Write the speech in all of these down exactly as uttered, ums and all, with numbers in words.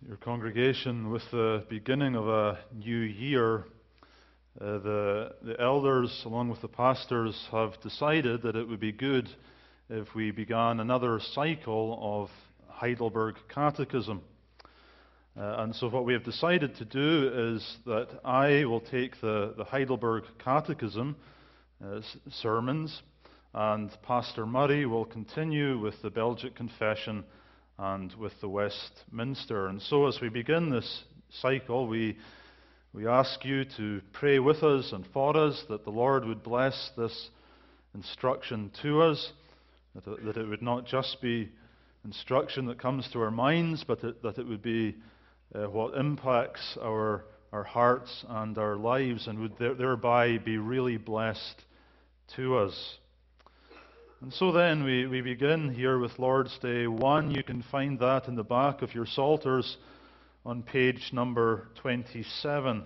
Your congregation, with the beginning of a new year, uh, the, the elders, along with the pastors, have decided that it would be good if we began another cycle of Heidelberg Catechism. Uh, and so what we have decided to do is that I will take the, the Heidelberg Catechism uh, sermons, and Pastor Murray will continue with the Belgic Confession and with the Westminster. And so as we begin this cycle, we we ask you to pray with us and for us, that the Lord would bless this instruction to us, that it, that it would not just be instruction that comes to our minds, but it, that it would be uh, what impacts our, our hearts and our lives, and would there, thereby be really blessed to us. And so then we, we begin here with Lord's Day one. You can find that in the back of your Psalters on page number twenty-seven.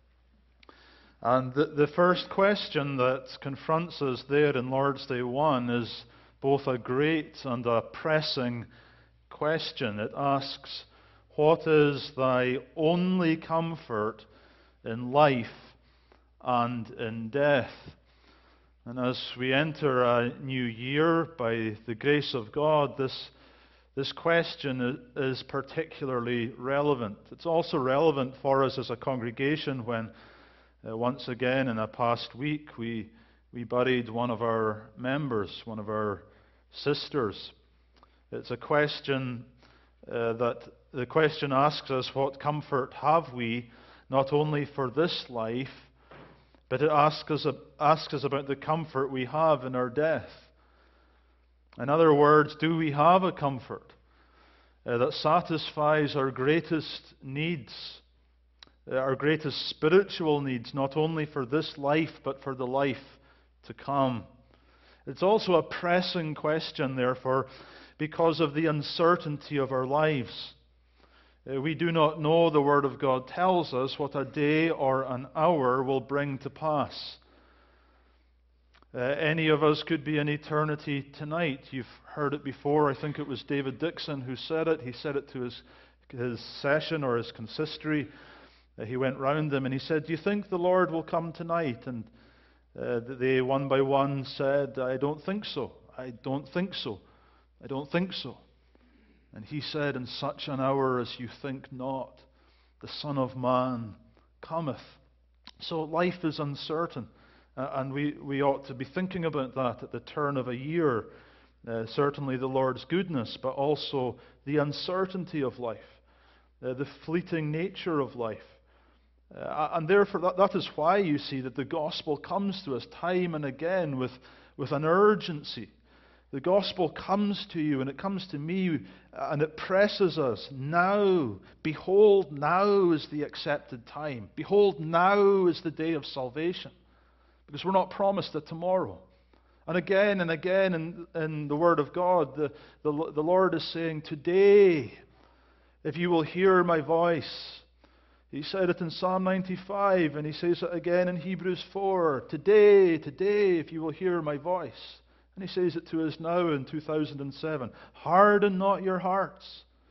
And the, the first question that confronts us there in Lord's Day one is both a great and a pressing question. It asks, what is thy only comfort in life and in death? And as we enter a new year, by the grace of God, this, this question is particularly relevant. It's also relevant for us as a congregation when, uh, once again in a past week, we, we buried one of our members, one of our sisters. It's a question uh, that the question asks us, what comfort have we, not only for this life, but it asks us, asks us about the comfort we have in our death. In other words, do we have a comfort uh, that satisfies our greatest needs, uh, our greatest spiritual needs, not only for this life, but for the life to come? It's also a pressing question, therefore, because of the uncertainty of our lives. We do not know, the Word of God tells us, what a day or an hour will bring to pass. Uh, any of us could be in eternity tonight. You've heard it before. I think it was David Dixon who said it. He said it to his, his session or his consistory. Uh, he went round them and he said, do you think the Lord will come tonight? And uh, they one by one said, I don't think so. I don't think so. I don't think so. And he said, in such an hour as you think not, the Son of Man cometh. So life is uncertain, uh, and we, we ought to be thinking about that at the turn of a year. Uh, certainly the Lord's goodness, but also the uncertainty of life, uh, the fleeting nature of life. Uh, and therefore that, that is why you see that the gospel comes to us time and again with, with an urgency. The gospel comes to you and it comes to me and it presses us. Now, behold, now is the accepted time. Behold, now is the day of salvation. Because we're not promised a tomorrow. And again and again in, in the Word of God, the, the, the Lord is saying, today, if you will hear my voice. He said it in Psalm ninety-five, and he says it again in Hebrews four. Today, today, if you will hear my voice. And he says it to us now in two thousand seven. Harden not your hearts.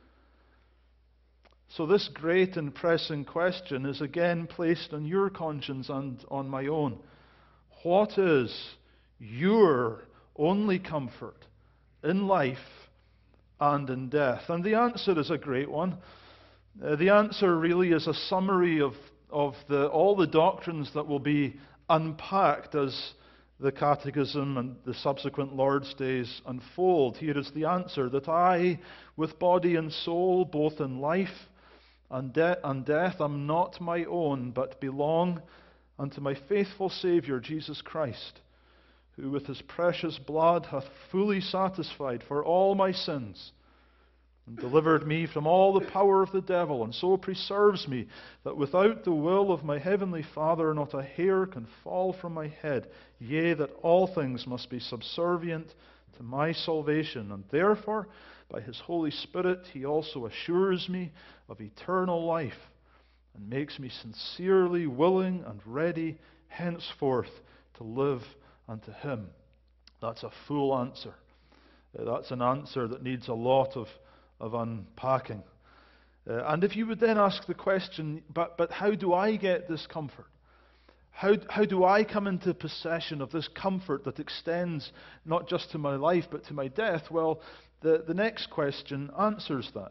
So this great and pressing question is again placed on your conscience and on my own. What is your only comfort in life and in death? And the answer is a great one. Uh, the answer really is a summary of, of the, all the doctrines that will be unpacked as the Catechism and the subsequent Lord's Days unfold. Here is the answer, that I, with body and soul, both in life and, de- and death, am not my own, but belong unto my faithful Saviour, Jesus Christ, who with his precious blood hath fully satisfied for all my sins, and delivered me from all the power of the devil, and so preserves me, that without the will of my heavenly Father not a hair can fall from my head, yea, that all things must be subservient to my salvation. And therefore, by his Holy Spirit, he also assures me of eternal life, and makes me sincerely willing and ready henceforth to live unto him. That's a full answer. That's an answer that needs a lot of of unpacking. Uh, and if you would then ask the question, but, but how do I get this comfort? How, how do I come into possession of this comfort that extends not just to my life but to my death? Well, the, the next question answers that.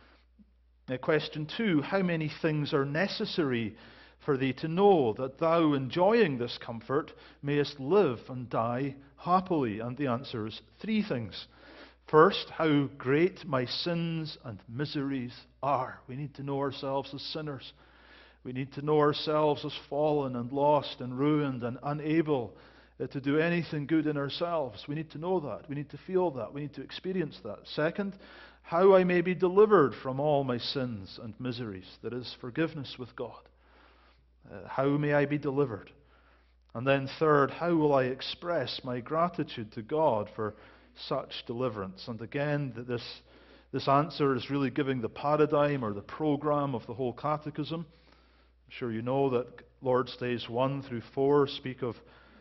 Uh, question two, how many things are necessary for thee to know that thou, enjoying this comfort, mayest live and die happily? And the answer is three things. First, how great my sins and miseries are. We need to know ourselves as sinners. We need to know ourselves as fallen and lost and ruined and unable uh, to do anything good in ourselves. We need to know that. We need to feel that. We need to experience that. Second, how I may be delivered from all my sins and miseries. There is forgiveness with God. Uh, how may I be delivered? And then third, how will I express my gratitude to God for such deliverance? And again, this, this answer is really giving the paradigm or the program of the whole catechism. I'm sure you know that Lord's Days one through four speak of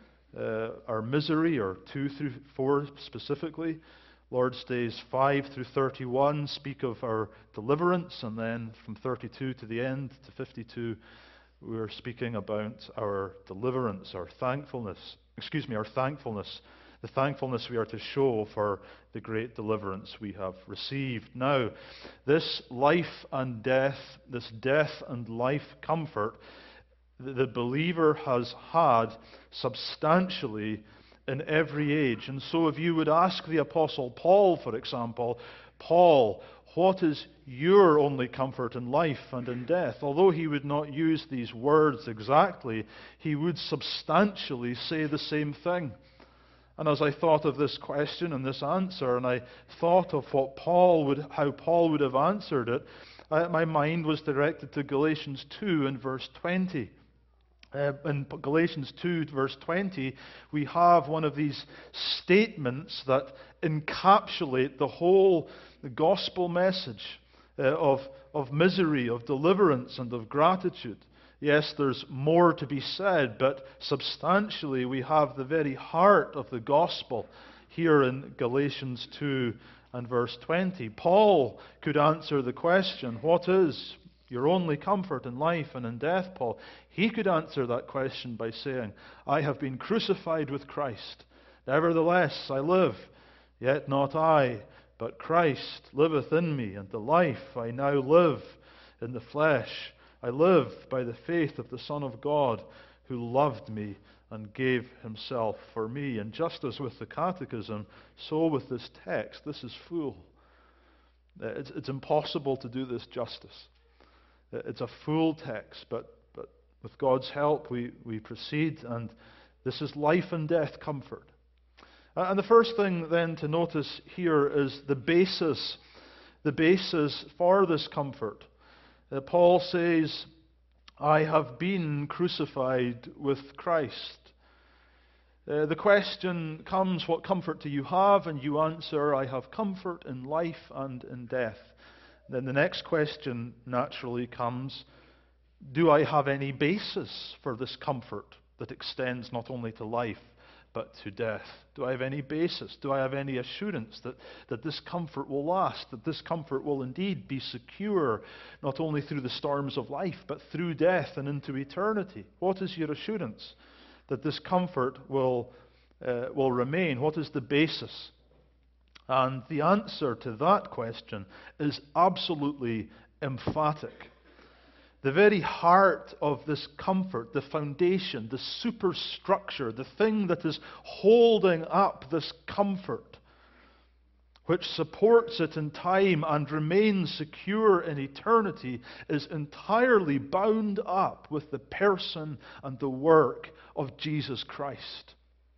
uh, our misery, or two through four specifically. Lord's Days five through thirty-one speak of our deliverance, and then from thirty-two to the end to fifty-two, we're speaking about our deliverance, our thankfulness, excuse me, our thankfulness, the thankfulness we are to show for the great deliverance we have received. Now, this life and death, this death and life comfort, the believer has had substantially in every age. And so if you would ask the Apostle Paul, for example, Paul, what is your only comfort in life and in death? Although he would not use these words exactly, he would substantially say the same thing. And as I thought of this question and this answer, and I thought of what Paul would, how Paul would have answered it, I, my mind was directed to Galatians two and verse twenty. Uh, in Galatians two, verse twenty, we have one of these statements that encapsulate the whole the gospel message uh, of, of misery, of deliverance, and of gratitude. Yes, there's more to be said, but substantially we have the very heart of the gospel here in Galatians two and verse twenty. Paul could answer the question, what is your only comfort in life and in death, Paul? He could answer that question by saying, I have been crucified with Christ. Nevertheless, I live, yet not I, but Christ liveth in me, and the life I now live in the flesh, I live by the faith of the Son of God, who loved me and gave himself for me. And just as with the Catechism, so with this text, this is full. It's, it's impossible to do this justice. It's a full text, but, but with God's help we, we proceed, and this is life and death comfort. And the first thing then to notice here is the basis, the basis for this comfort. Uh, Paul says, I have been crucified with Christ. Uh, the question comes, what comfort do you have? And you answer, I have comfort in life and in death. Then the next question naturally comes, do I have any basis for this comfort that extends not only to life but to death? Do I have any basis? Do I have any assurance that, that this comfort will last, that this comfort will indeed be secure, not only through the storms of life, but through death and into eternity? What is your assurance that this comfort will, uh, will remain? What is the basis? And the answer to that question is absolutely emphatic. The very heart of this comfort, the foundation, the superstructure, the thing that is holding up this comfort, which supports it in time and remains secure in eternity, is entirely bound up with the person and the work of Jesus Christ.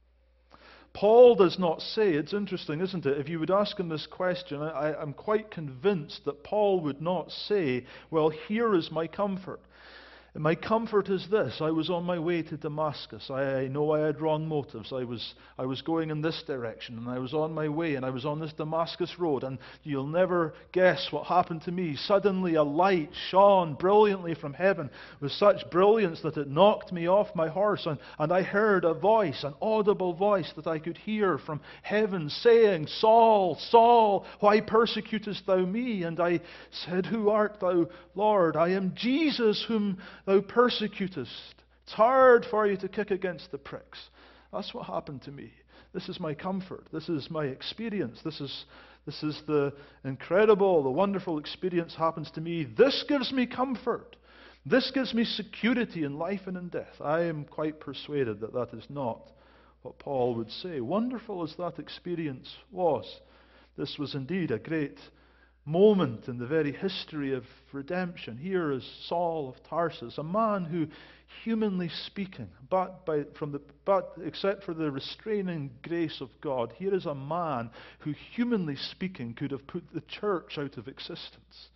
Paul does not say, it's interesting, isn't it? If you would ask him this question, I, I'm quite convinced that Paul would not say, well, here is my comfort. My comfort is this: I was on my way to Damascus. I, I know I had wrong motives. I was I was going in this direction, and I was on my way, and I was on this Damascus road, and you'll never guess what happened to me. Suddenly a light shone brilliantly from heaven with such brilliance that it knocked me off my horse, and, and I heard a voice, an audible voice that I could hear from heaven saying, Saul, Saul, why persecutest thou me? And I said, Who art thou, Lord? I am Jesus whom thou persecutest. It's hard for you to kick against the pricks. That's what happened to me. This is my comfort. This is my experience. This is, this is the incredible, the wonderful experience happens to me. This gives me comfort. This gives me security in life and in death. I am quite persuaded that that is not what Paul would say. Wonderful as that experience was, this was indeed a great moment in the very history of redemption. Here is Saul of Tarsus, a man who, humanly speaking, but by from the but except for the restraining grace of God, here is a man who, humanly speaking, could have put the church out of existence.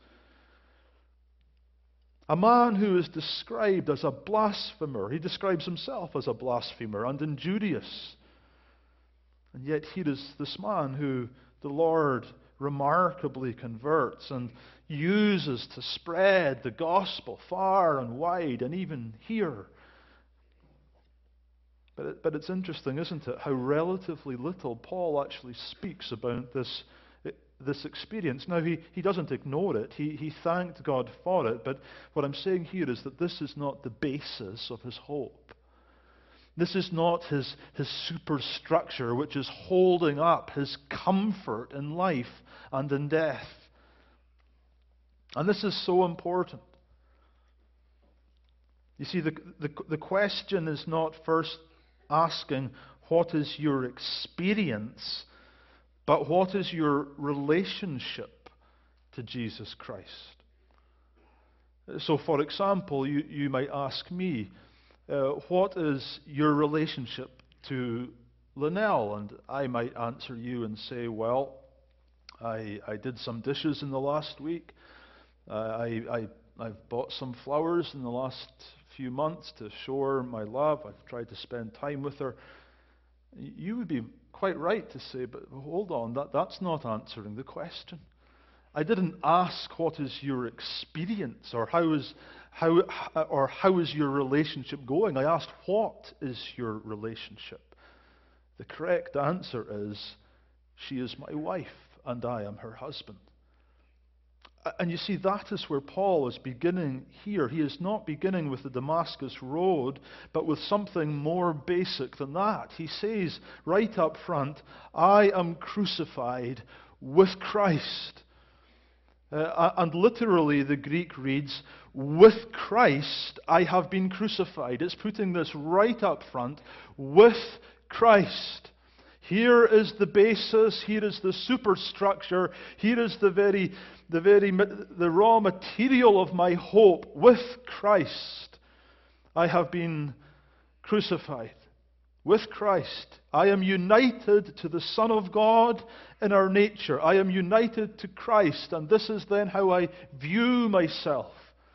A man who is described as a blasphemer. He describes himself as a blasphemer and injurious. And yet here is this man who the Lord remarkably converts and uses to spread the gospel far and wide, and even here. But, it, but it's interesting, isn't it, how relatively little Paul actually speaks about this, this experience. Now, he, he doesn't ignore it. He, he thanked God for it. But what I'm saying here is that this is not the basis of his hope. This is not his, his superstructure which is holding up his comfort in life and in death. And this is so important. You see, the, the, the question is not first asking, what is your experience, but what is your relationship to Jesus Christ? So, for example, you, you might ask me, Uh, what is your relationship to Linnell? And I might answer you and say, well, I, I did some dishes in the last week. Uh, I, I, I've bought some flowers in the last few months to show her my love. I've tried to spend time with her. You would be quite right to say, but hold on, that, that's not answering the question. I didn't ask what is your experience or how is how or how is your relationship going. I asked what is your relationship. The correct answer is she is my wife and I am her husband. And you see, that is where Paul is beginning here. He is not beginning with the Damascus Road, but with something more basic than that. He says right up front, I am crucified with Christ. Uh, and literally the Greek reads, with Christ I have been crucified. It's putting this right up front, with Christ. Here is the basis, here is the superstructure, here is the very, the very, the raw material of my hope. With Christ I have been crucified. With Christ, I am united to the Son of God in our nature. I am united to Christ, and this is then how I view myself.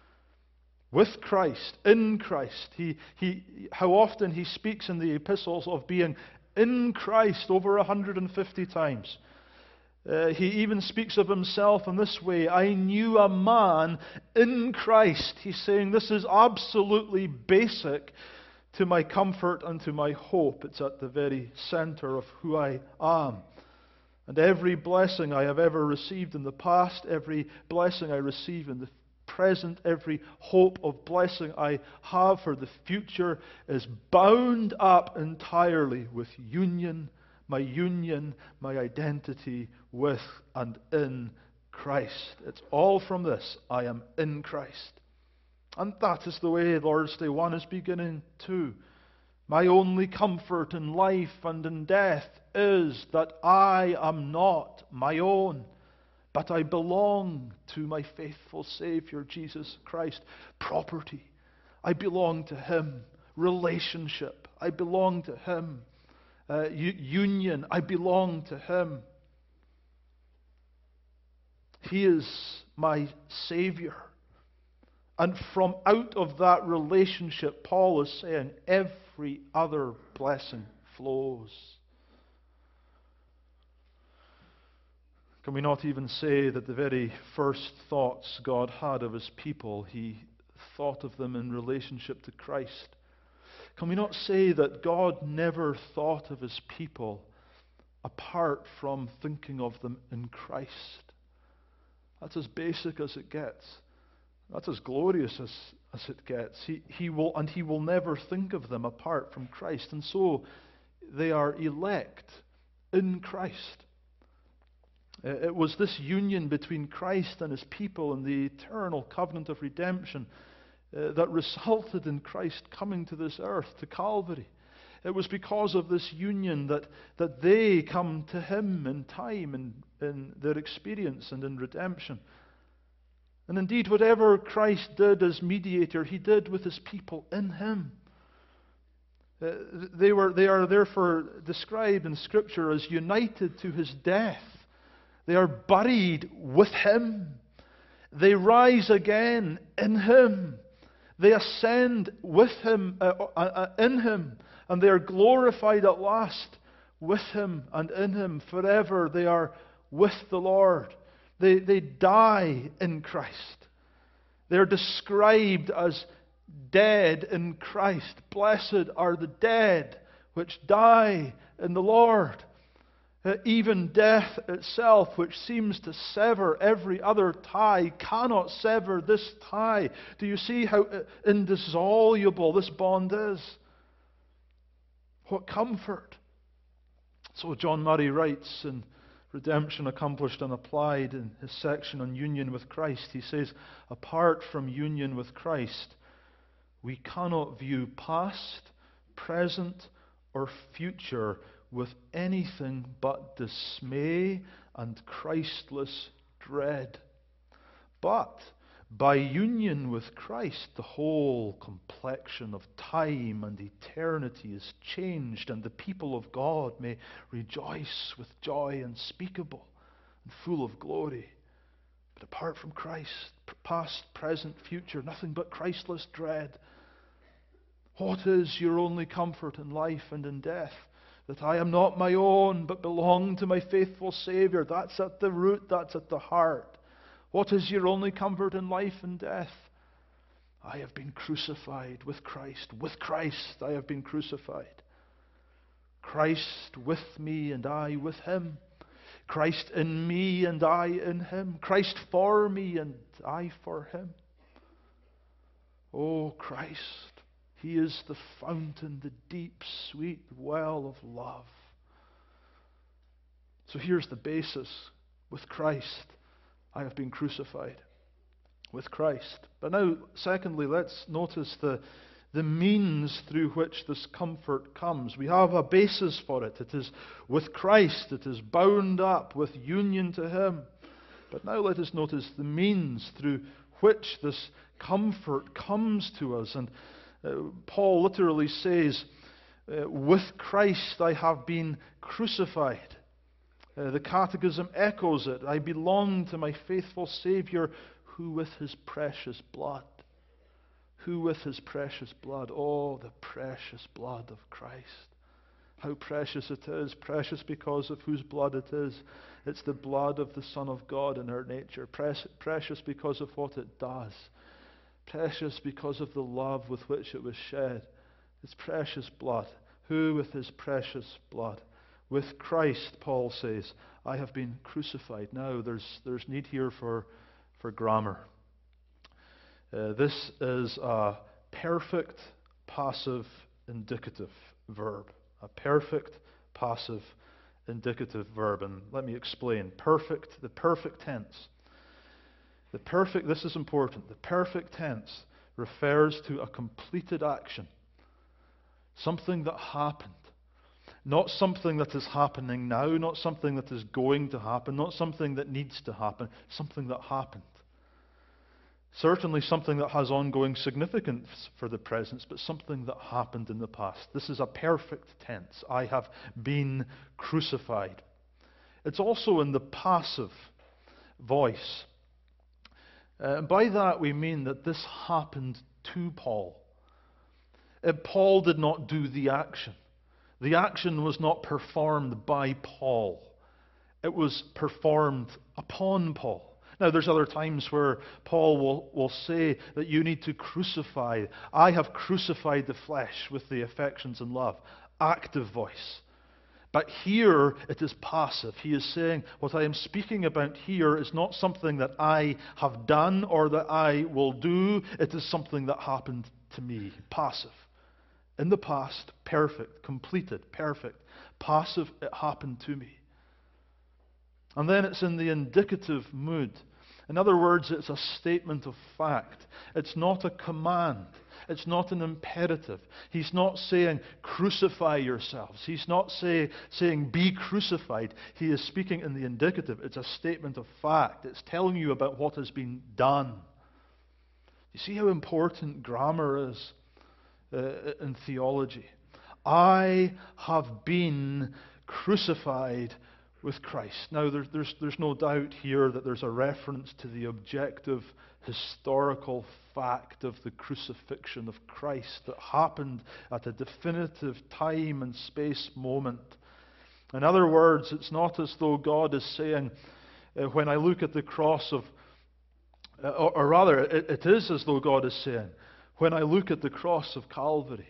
With Christ, in Christ. He, he, how often he speaks in the epistles of being in Christ, over one hundred fifty times. Uh, he even speaks of himself in this way, I knew a man in Christ. He's saying this is absolutely basic to my comfort and to my hope. It's at the very center of who I am. And every blessing I have ever received in the past, every blessing I receive in the present, every hope of blessing I have for the future is bound up entirely with union, my union, my identity with and in Christ. It's all from this. I am in Christ. And that is the way Lord's Day one is beginning too. My only comfort in life and in death is that I am not my own, but I belong to my faithful Savior, Jesus Christ. Property. I belong to Him. Relationship. I belong to Him. Uh, union. I belong to Him. He is my Savior. And from out of that relationship, Paul is saying, every other blessing flows. Can we not even say that the very first thoughts God had of His people, He thought of them in relationship to Christ? Can we not say that God never thought of His people apart from thinking of them in Christ? That's as basic as it gets. That's as glorious as, as it gets. He, he will, and He will never think of them apart from Christ. And so they are elect in Christ. It was this union between Christ and His people in the eternal covenant of redemption uh, that resulted in Christ coming to this earth, to Calvary. It was because of this union that, that they come to Him in time, in, in their experience and in redemption. And indeed, whatever Christ did as mediator, He did with His people in Him. Uh, they were, they are therefore described in Scripture as united to His death. They are buried with Him. They rise again in Him. They ascend with Him, uh, uh, in Him. And they are glorified at last with Him and in Him forever. They are with the Lord. They, they die in Christ. They are described as dead in Christ. Blessed are the dead which die in the Lord. Uh, even death itself, which seems to sever every other tie, cannot sever this tie. Do you see how indissoluble this bond is? What comfort! So John Murray writes in Redemption Accomplished and Applied, in his section on union with Christ, he says, apart from union with Christ, we cannot view past, present, or future with anything but dismay and Christless dread. But by union with Christ, the whole complexion of time and eternity is changed, and the people of God may rejoice with joy unspeakable and full of glory. But apart from Christ, past, present, future, nothing but Christless dread. What is your only comfort in life and in death? That I am not my own, but belong to my faithful Savior. That's at the root, that's at the heart. What is your only comfort in life and death? I have been crucified with Christ. With Christ I have been crucified. Christ with me and I with Him. Christ in me and I in Him. Christ for me and I for Him. Oh, Christ. He is the fountain, the deep, sweet well of love. So here's the basis. With Christ, I have been crucified. With Christ. But now, secondly, let's notice the, the means through which this comfort comes. We have a basis for it. It is with Christ. It is bound up with union to Him. But now let us notice the means through which this comfort comes to us. And Uh, Paul literally says, uh, with Christ I have been crucified. Uh, the Catechism echoes it. I belong to my faithful Savior, who with His precious blood, who with His precious blood, oh, the precious blood of Christ. How precious it is, precious because of whose blood it is. It's the blood of the Son of God in our nature, Pre- precious because of what it does. Precious because of the love with which it was shed. It's precious blood. Who with His precious blood? With Christ, Paul says, I have been crucified. Now, there's, there's need here for, for grammar. Uh, this is a perfect passive indicative verb. A perfect passive indicative verb. And let me explain. Perfect, the perfect tense. The perfect, this is important, the perfect tense refers to a completed action. Something that happened. Not something that is happening now, not something that is going to happen, not something that needs to happen, something that happened. Certainly something that has ongoing significance for the present, but something that happened in the past. This is a perfect tense. I have been crucified. It's also in the passive voice. Uh, and by that we mean that this happened to Paul. Uh, Paul did not do the action. The action was not performed by Paul. It was performed upon Paul. Now, there's other times where Paul will, will say that you need to crucify. I have crucified the flesh with the affections and love. Active voice. But here it is passive. He is saying, what I am speaking about here is not something that I have done or that I will do. It is something that happened to me. Passive. In the past, perfect, completed, perfect. Passive, it happened to me. And then it's in the indicative mood. In other words, it's a statement of fact. It's not a command. It's not an imperative. He's not saying, crucify yourselves. He's not say, saying, be crucified. He is speaking in the indicative. It's a statement of fact. It's telling you about what has been done. You see how important grammar is uh, in theology? I have been crucified with Christ. Now, there, there's, there's no doubt here that there's a reference to the objective, historical fact of the crucifixion of Christ that happened at a definitive time and space moment. In other words, it's not as though God is saying, uh, when I look at the cross of, uh, or, or rather, it, it is as though God is saying, when I look at the cross of Calvary,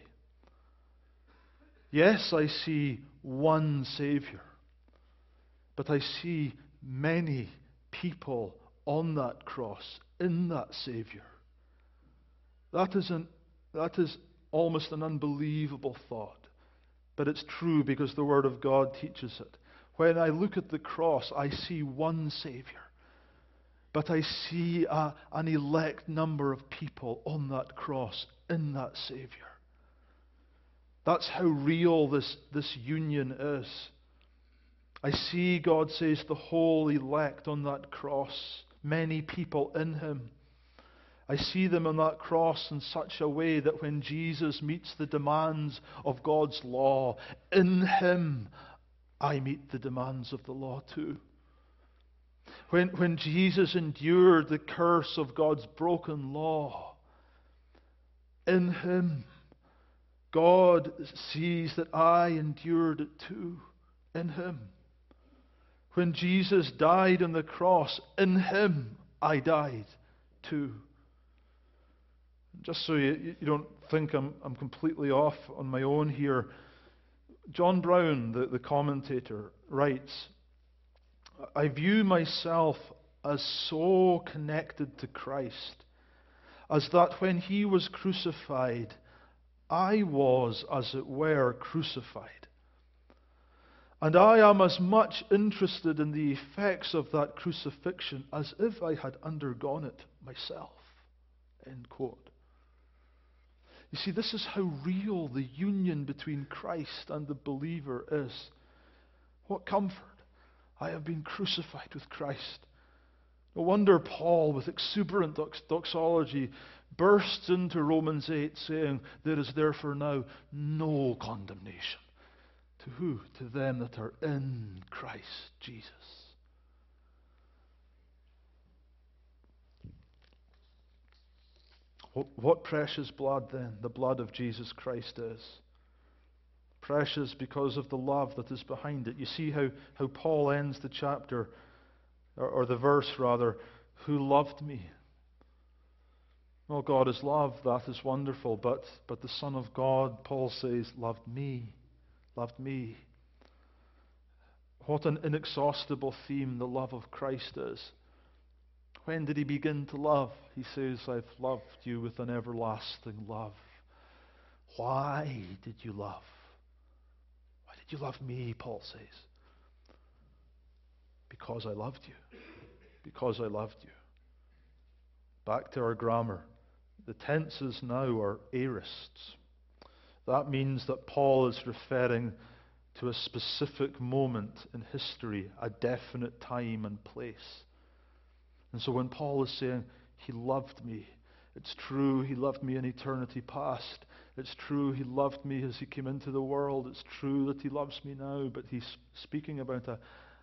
yes, I see one Savior. But I see many people on that cross, in that Savior. That is, an, that is almost an unbelievable thought. But it's true because the Word of God teaches it. When I look at the cross, I see one Savior. But I see a, an elect number of people on that cross, in that Savior. That's how real this, this union is. I see, God says, the whole elect on that cross, many people in Him. I see them on that cross in such a way that when Jesus meets the demands of God's law, in Him I meet the demands of the law too. When, when Jesus endured the curse of God's broken law, in Him God sees that I endured it too, in Him. When Jesus died on the cross, in Him I died too. Just so you, you don't think I'm, I'm completely off on my own here, John Brown, the, the commentator, writes, I view myself as so connected to Christ as that when He was crucified, I was, as it were, crucified. And I am as much interested in the effects of that crucifixion as if I had undergone it myself. End quote. You see, this is how real the union between Christ and the believer is. What comfort! I have been crucified with Christ. No wonder Paul, with exuberant doxology, bursts into Romans eight saying, there is therefore now no condemnation. To who? To them that are in Christ Jesus. What, what precious blood then the blood of Jesus Christ is. Precious because of the love that is behind it. You see how, how Paul ends the chapter, or, or the verse rather, who loved me. Well, God is love, that is wonderful, but, but the Son of God, Paul says, loved me. Loved me. What an inexhaustible theme the love of Christ is. When did He begin to love? He says, I've loved you with an everlasting love. Why did you love? Why did you love me, Paul says? Because I loved you. Because I loved you. Back to our grammar. The tenses now are aorists. That means that Paul is referring to a specific moment in history, a definite time and place. And so when Paul is saying, He loved me, it's true, He loved me in eternity past. It's true, He loved me as He came into the world. It's true that He loves me now, but he's speaking about a,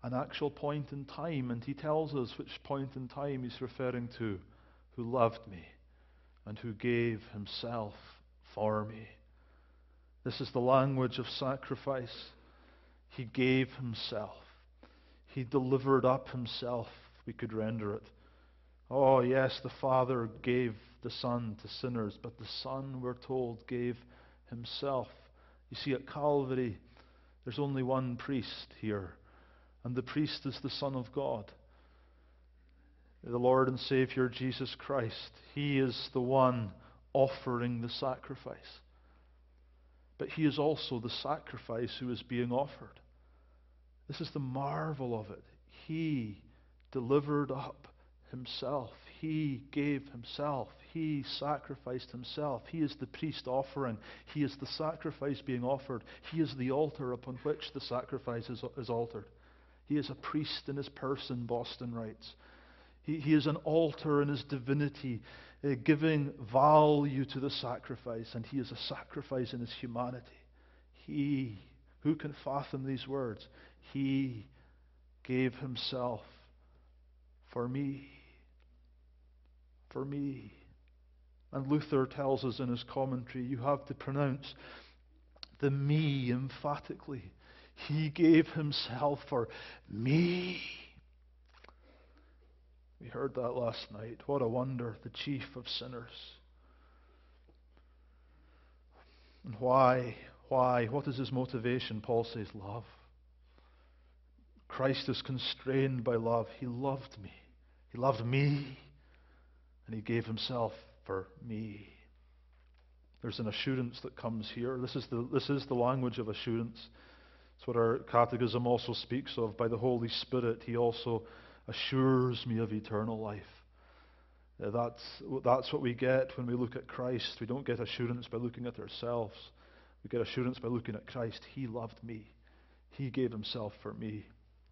an actual point in time, and he tells us which point in time he's referring to. Who loved me and who gave himself for me. This is the language of sacrifice. He gave himself. He delivered up himself, we could render it. Oh yes, the Father gave the Son to sinners, but the Son, we're told, gave himself. You see, at Calvary, there's only one priest here, and the priest is the Son of God, the Lord and Savior Jesus Christ. He is the one offering the sacrifice. But he is also the sacrifice who is being offered. This is the marvel of it. He delivered up himself. He gave himself. He sacrificed himself. He is the priest offering. He is the sacrifice being offered. He is the altar upon which the sacrifice is, is altered. He is a priest in his person, Boston writes. He, he is an altar in his divinity, uh, giving value to the sacrifice, and he is a sacrifice in his humanity. He, who can fathom these words? He gave himself for me. For me. And Luther tells us in his commentary, you have to pronounce the me emphatically. He gave himself for me. We heard that last night. What a wonder, the chief of sinners. And why? Why? What is his motivation? Paul says, love. Christ is constrained by love. He loved me. He loved me. And he gave himself for me. There's an assurance that comes here. This is the, this is the language of assurance. It's what our catechism also speaks of. By the Holy Spirit, he also assures me of eternal life. Uh, that's, that's what we get when we look at Christ. We don't get assurance by looking at ourselves. We get assurance by looking at Christ. He loved me. He gave himself for me.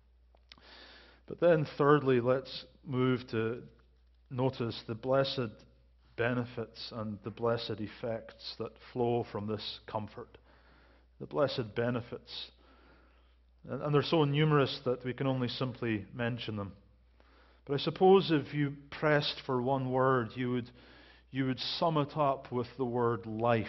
But then thirdly, let's move to notice the blessed benefits and the blessed effects that flow from this comfort. The blessed benefits. And, and they're so numerous that we can only simply mention them. But I suppose if you pressed for one word, you would, you would sum it up with the word life.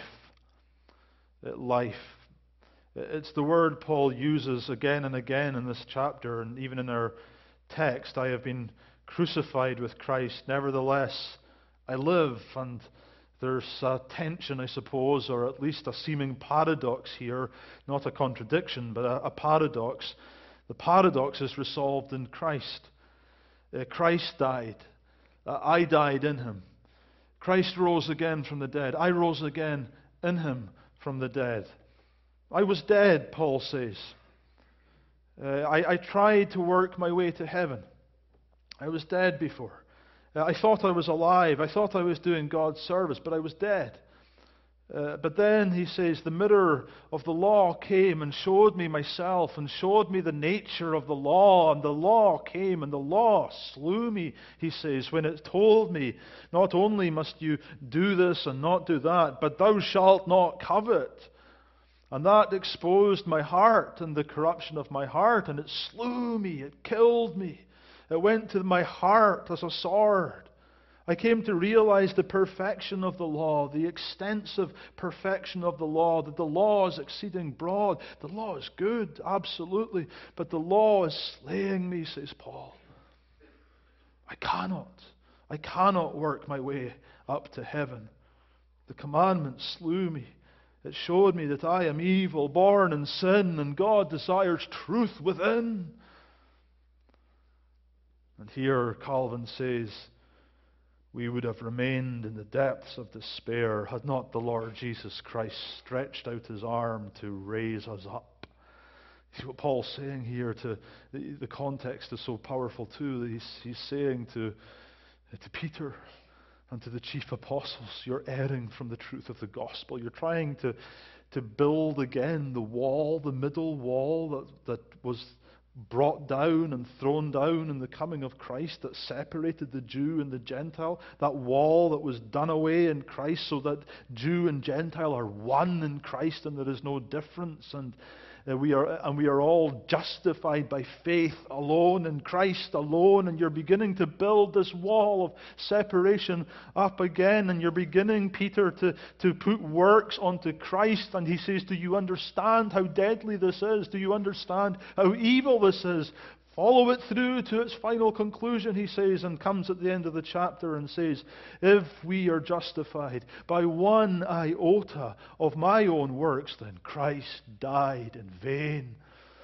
Uh, life. It's the word Paul uses again and again in this chapter, and even in our text. I have been crucified with Christ. Nevertheless, I live. And there's a tension, I suppose, or at least a seeming paradox here. Not a contradiction, but a, a paradox. The paradox is resolved in Christ. Uh, Christ died. Uh, I died in him. Christ rose again from the dead. I rose again in him from the dead. I was dead, Paul says. Uh, I, I tried to work my way to heaven. I was dead before. Uh, I thought I was alive. I thought I was doing God's service, but I was dead. Uh, but then, he says, the mirror of the law came and showed me myself and showed me the nature of the law. And the law came and the law slew me, he says, when it told me, not only must you do this and not do that, but thou shalt not covet. And that exposed my heart and the corruption of my heart, and it slew me, it killed me. It went to my heart as a sword. I came to realize the perfection of the law, the extensive perfection of the law, that the law is exceeding broad. The law is good, absolutely, but the law is slaying me, says Paul. I cannot, I cannot work my way up to heaven. The commandment slew me. It showed me that I am evil, born in sin, and God desires truth within. And here Calvin says, we would have remained in the depths of despair had not the Lord Jesus Christ stretched out his arm to raise us up. See what Paul's saying here. To the, the context is so powerful too. That he's, he's saying to, to Peter and to the chief apostles, you're erring from the truth of the gospel. You're trying to, to build again the wall, the middle wall that, that was brought down and thrown down in the coming of Christ, that separated the Jew and the Gentile, that wall that was done away in Christ so that Jew and Gentile are one in Christ and there is no difference. And uh, we are, and we are all justified by faith alone, in Christ alone, and you're beginning to build this wall of separation up again, and you're beginning, Peter, to, to put works onto Christ, and he says, do you understand how deadly this is? Do you understand how evil this is? Follow it through to its final conclusion, he says, and comes at the end of the chapter and says, if we are justified by one iota of my own works, then Christ died in vain.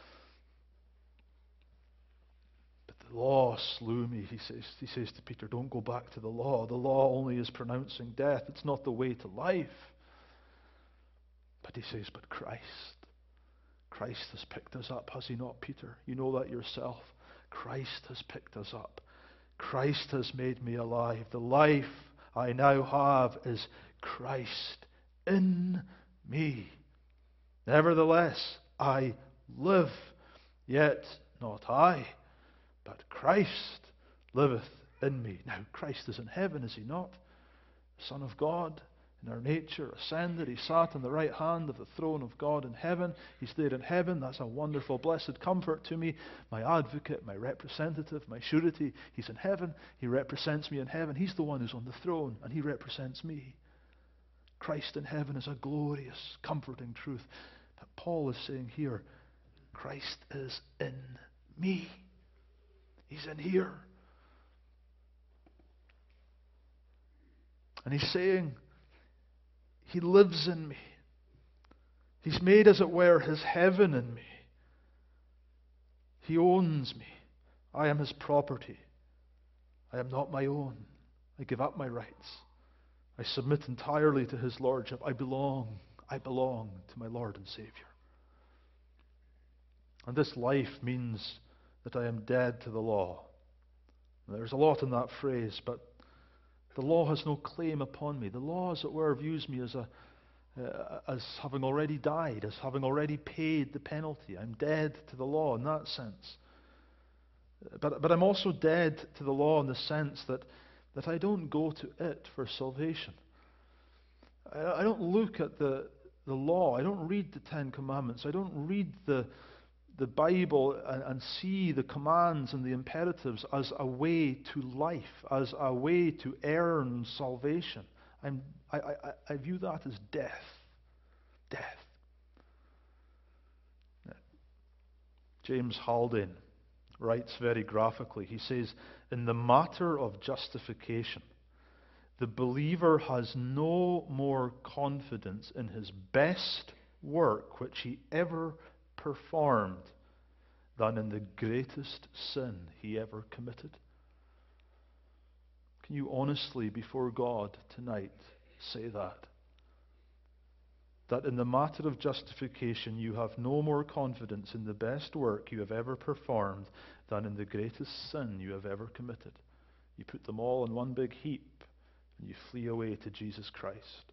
But the law slew me, he says. He says to Peter, don't go back to the law. The law only is pronouncing death. It's not the way to life. But he says, but Christ. Christ has picked us up, has he not, Peter? You know that yourself. Christ has picked us up. Christ has made me alive. The life I now have is Christ in me. Nevertheless, I live, yet not I, but Christ liveth in me. Now, Christ is in heaven, is he not? The Son of God, in our nature, ascended. He sat on the right hand of the throne of God in heaven. He's there in heaven. That's a wonderful, blessed comfort to me. My advocate, my representative, my surety. He's in heaven. He represents me in heaven. He's the one who's on the throne, and he represents me. Christ in heaven is a glorious, comforting truth. But Paul is saying here, Christ is in me. He's in here. And he's saying, he lives in me. He's made, as it were, his heaven in me. He owns me. I am his property. I am not my own. I give up my rights. I submit entirely to his lordship. I belong. I belong to my Lord and Savior. And this life means that I am dead to the law. There's a lot in that phrase, but the law has no claim upon me. The law, as it were, views me as a uh, as having already died, as having already paid the penalty. I'm dead to the law in that sense. But but I'm also dead to the law in the sense that that I don't go to it for salvation. I, I don't look at the the law. I don't read the Ten Commandments. I don't read the the Bible and, and see the commands and the imperatives as a way to life, as a way to earn salvation. I'm, I, I, I view that as death. Death. James Haldane writes very graphically. He says, in the matter of justification, the believer has no more confidence in his best work which he ever performed than in the greatest sin he ever committed. Can you honestly, before God tonight, say that? That in the matter of justification you have no more confidence in the best work you have ever performed than in the greatest sin you have ever committed. You put them all in one big heap and you flee away to Jesus Christ.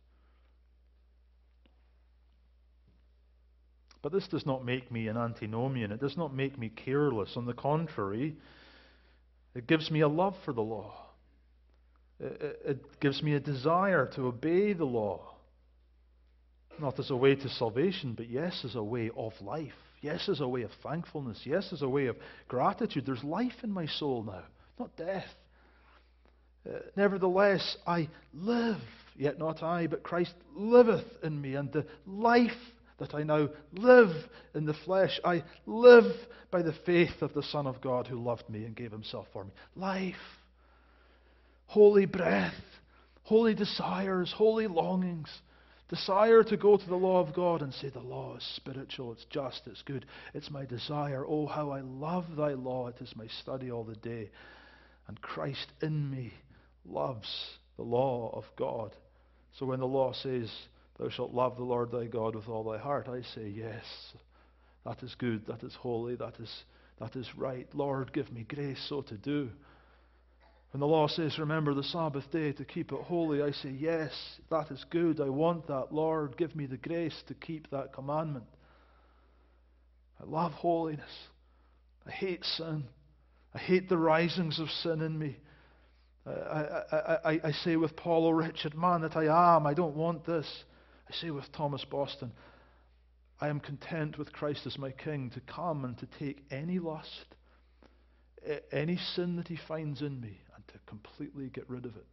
But this does not make me an antinomian. It does not make me careless. On the contrary, it gives me a love for the law. It, it gives me a desire to obey the law. Not as a way to salvation, but yes, as a way of life. Yes, as a way of thankfulness. Yes, as a way of gratitude. There's life in my soul now, not death. Uh, nevertheless, I live, yet not I, but Christ liveth in me, and the life that I now live in the flesh, I live by the faith of the Son of God who loved me and gave himself for me. Life, holy breath, holy desires, holy longings, desire to go to the law of God and say, the law is spiritual, it's just, it's good, it's my desire. Oh, how I love thy law, it is my study all the day. And Christ in me loves the law of God. So when the law says, thou shalt love the Lord thy God with all thy heart, I say, yes, that is good, that is holy, that is, that is right. Lord, give me grace so to do. When the law says, remember the Sabbath day to keep it holy, I say, yes, that is good. I want that. Lord, give me the grace to keep that commandment. I love holiness. I hate sin. I hate the risings of sin in me. I, I, I, I say with Paul, oh wretched man that I am, I don't want this. I say with Thomas Boston, I am content with Christ as my King to come and to take any lust, any sin that he finds in me, and to completely get rid of it.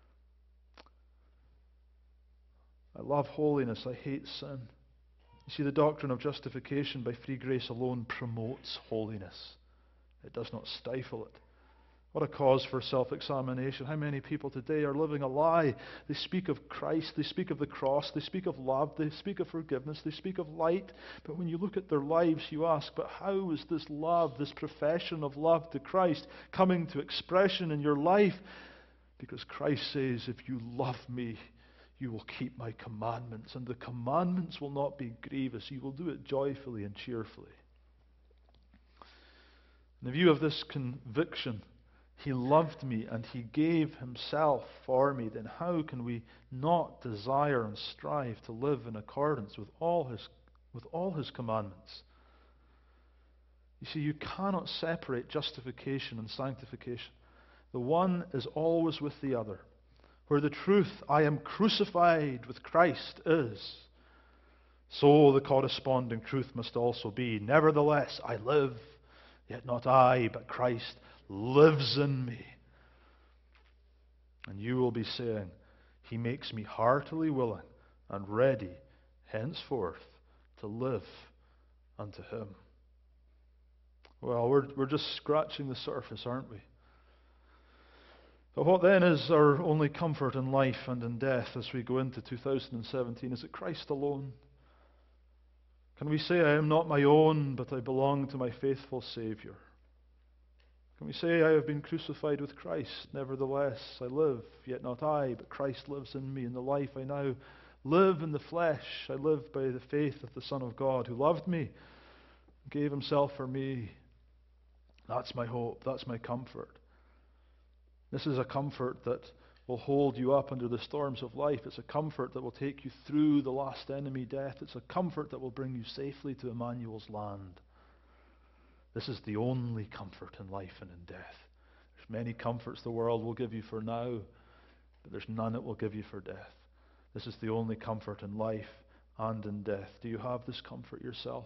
I love holiness. I hate sin. You see, the doctrine of justification by free grace alone promotes holiness. It does not stifle it. What a cause for self-examination. How many people today are living a lie? They speak of Christ, they speak of the cross, they speak of love, they speak of forgiveness, they speak of light. But when you look at their lives, you ask, but how is this love, this profession of love to Christ coming to expression in your life? Because Christ says, if you love me, you will keep my commandments. And the commandments will not be grievous. You will do it joyfully and cheerfully. In the view of this conviction, he loved me and he gave himself for me, then how can we not desire and strive to live in accordance with all his, with all his commandments? You see, you cannot separate justification and sanctification. The one is always with the other. Where the truth, I am crucified with Christ, is, so the corresponding truth must also be, nevertheless I live, yet not I, but Christ lives in me. And you will be saying, he makes me heartily willing and ready henceforth to live unto him. Well, we're, we're just scratching the surface, aren't we? But what then is our only comfort in life and in death as we go into two thousand seventeen? Is it Christ alone? Can we say, I am not my own, but I belong to my faithful Savior? Can we say, I have been crucified with Christ, nevertheless I live, yet not I, but Christ lives in me. In the life I now live in the flesh, I live by the faith of the Son of God, who loved me, gave himself for me. That's my hope, that's my comfort. This is a comfort that will hold you up under the storms of life. It's a comfort that will take you through the last enemy, death. It's a comfort that will bring you safely to Emmanuel's land. This is the only comfort in life and in death. There's many comforts the world will give you for now, but there's none it will give you for death. This is the only comfort in life and in death. Do you have this comfort yourself?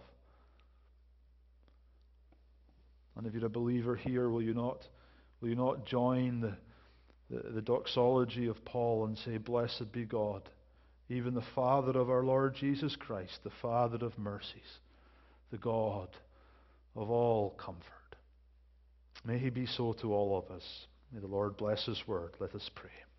And if you're a believer here, will you not, will you not join the, the, the doxology of Paul and say, blessed be God, even the Father of our Lord Jesus Christ, the Father of mercies, the God of all comfort. May he be so to all of us. May the Lord bless his word. Let us pray.